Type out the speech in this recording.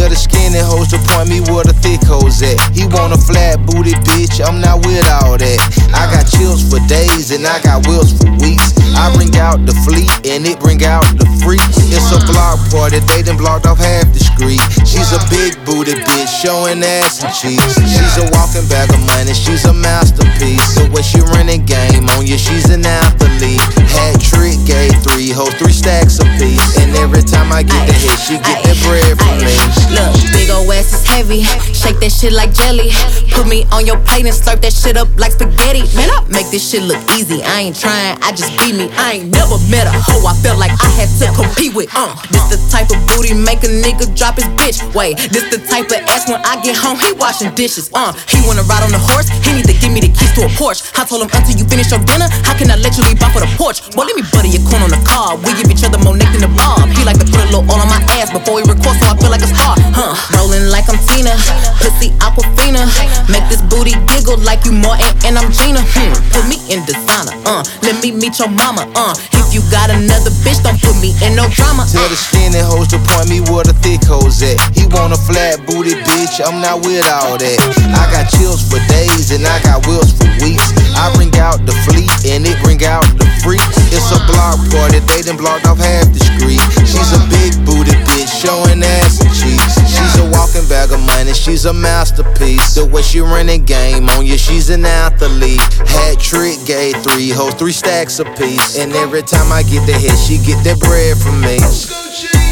Tell the skinny hoes to point me where the thick hoes at. He want a flat booty bitch, I'm not with all that. I got chills for days and I got wheels for weeks. I bring out the fleet and it bring out the freaks. It's a block party, they done blocked off half the street. She's a big booty bitch, showing ass and cheeks. She's a walking bag of money, she's a masterpiece. So when she running game on you, she's an athlete. Hat trick, gave 3 hoes, 3 stacks apiece. And every time I get the hit, she get that bread from me. Look, big ol' ass is heavy, shake that shit like jelly. Put me on your plate and slurp that shit up like spaghetti. Man, I make this shit look easy, I ain't trying, I just be me. I ain't never met a hoe I felt like I had to compete with. This the type of booty make a nigga drop his bitch. Wait, this the type of ass when I get home, he washing dishes. He wanna ride on the horse, he need to give me the keys to a Porsche. I told him until you finish your dinner, how can I let you leave off for the porch? Boy, let me butter your corn on the car, we give each other more neck than the bob. He like to put a little oil on my ass before he records so I feel like a star. Rolling like I'm Tina, pussy Aquafina. Make this booty giggle like you Martin and I'm Gina. Put me in designer, let me meet your mama. If you got another bitch, don't put me in no drama. Tell the skinny hoes to point me where the thick hoes at. He want a flat booty bitch, I'm not with all that. I got chills for days and I got wheels for weeks. I bring out the fleet and it bring out the freaks. It's a block party, they done blocked off half the street. She's a big booty bitch, showing ass and cheeks. She's a walking bag of money, she's a masterpiece. The way she running game on you, she's an athlete. Hat trick, gave 3 hoes, 3 stacks apiece. And every time I get the hit, she get that bread from me.